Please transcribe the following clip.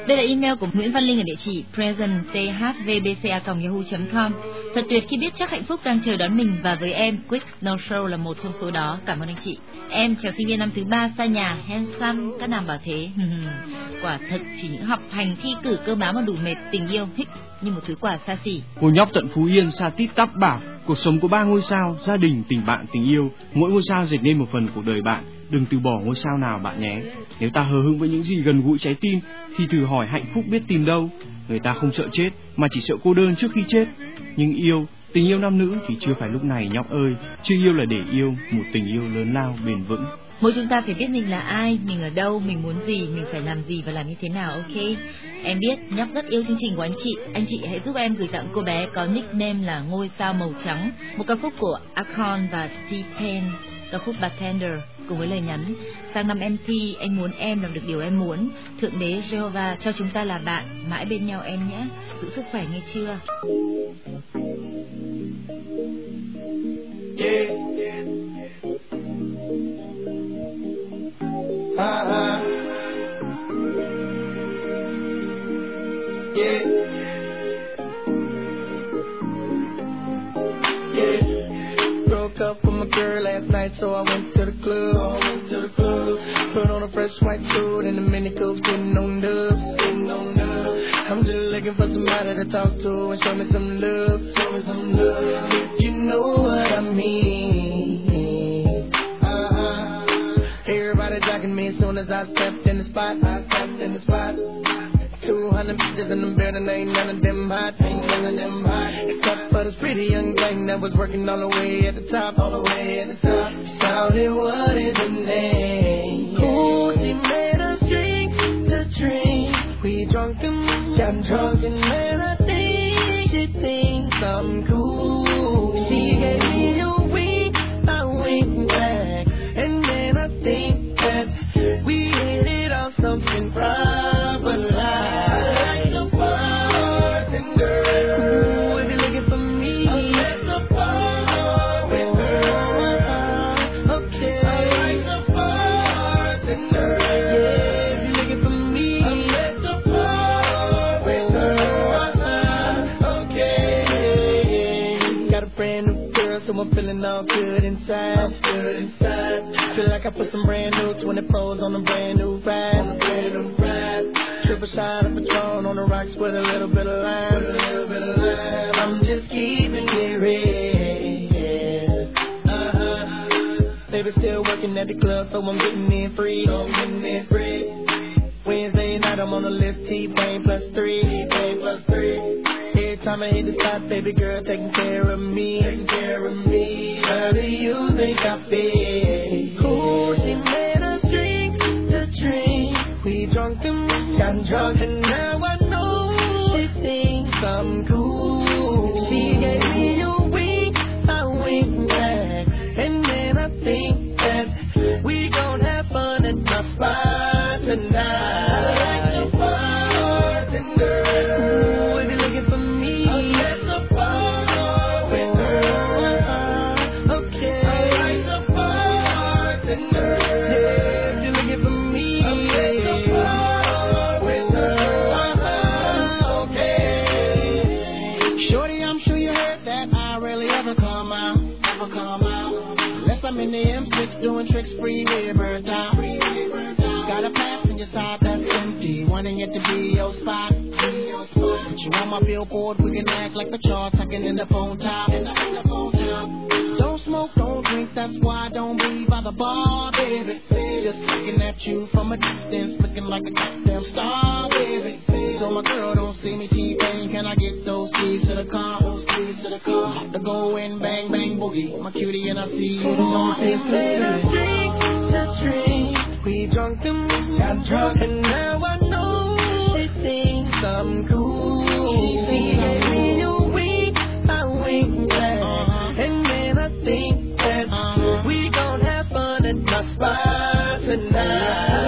Đây là email của Nguyễn Văn Linh ở địa chỉ presenthvbca@yahoo.com. Thật tuyệt khi biết chắc hạnh phúc đang chờ đón mình, và với em, Quick Snow Show là một trong số đó. Cảm ơn anh chị. Em chào sinh viên năm thứ 3 xa nhà, handsome, các nàng bảo thế. Quả thật chỉ những học hành thi cử cơm áo mà đủ mệt, tình yêu hích như một thứ quà xa xỉ. Cô nhóc tận Phú Yên xa tít tắp bảo cuộc sống có 3 ngôi sao: gia đình, tình bạn, tình yêu. Mỗi ngôi sao dệt nên một phần cuộc đời bạn. Đừng từ bỏ ngôi sao nào bạn nhé. Nếu ta hờ hững với những gì gần gũi trái tim thì thử hỏi hạnh phúc biết tìm đâu. Người ta không sợ chết mà chỉ sợ cô đơn trước khi chết. Nhưng yêu, tình yêu nam nữ thì chưa phải lúc này nhóc ơi. Chưa yêu là để yêu một tình yêu lớn lao bền vững. Mỗi chúng ta phải biết mình là ai, mình ở đâu, mình muốn gì, mình phải làm gì và làm như thế nào, ok? Em biết nhóc rất yêu chương trình của anh chị hãy giúp em gửi tặng cô bé có nickname là Ngôi Sao Màu Trắng một ca khúc của Akon và T-Pain, ca khúc Bartender, cùng với lời nhắn: sang năm em thi, anh muốn em làm được điều em muốn. Thượng đế Jehovah cho chúng ta là bạn, mãi bên nhau em nhé. Giữ sức khỏe nghe chưa? Yeah. Yeah. Yeah. Broke up with my girl last night, so I went to the club. Put on a fresh white suit and the mini coops, getting on dubs. I'm just looking for somebody to talk to and show me some love. If you know what I mean. Everybody jacking me as soon as I stepped in the spot. 200 bitches in the building, ain't none of them hot. Except for this pretty young thing that was working all the way at the top. Shouted, what is her name? Oh, she made us drink to drink. We drunk and got drunk, and then I think she thinks I'm cool. She gave me a wink, I winked back, and then I think that we hit it off something proper. Like a bartender, ooh, if you're looking for me, I'll let the bartender. Okay, like a bartender, yeah, if you're looking for me, I'll let the bartender. Okay, got a brand new girl, so I'm feeling all good inside. Feel like I put some brand new 20 pros on a brand new ride. Triple shot of Patron on the rocks with a little bit of lime. I'm just keeping it real. Baby still working at the club, so I'm getting in free. Wednesday night I'm on the list, T-Pain plus 3. Every time I hit the spot, baby girl taking care of me. How do you think I feel? Ooh, she made us drink to drink. We drunk and got drunk, and now I know she thinks I'm cool. She gave me a wink, I winked back, and then I think that we gon' have fun at my spot tonight. Like a bartender, ooh, if you're looking for me, I'll let the bartender. Okay, like a bartender, yeah, if you're looking for me, I'll let the bartender. Okay, shorty, I'm sure you heard that I rarely ever come out. Unless I'm in the M6 doing tricks free with bird time. Got a passenger side that's empty, wanting it to be your spot. Put you on my billboard, we can act like the charts, I can end up on top. Don't smoke, don't drink, that's why I don't be by the bar, baby. Just looking at you from a distance, looking like a goddamn star, baby. So my girl don't see me T-Pain, can I get those keys to the car? About to go and bang, bang, boogie. My cutie and I see you, don't say it's drink to drink. We drunk and got drunk, and now I know she thinks I'm cool. She gave me a wink, I winked back, and then I think that we gon' have fun at my spot tonight.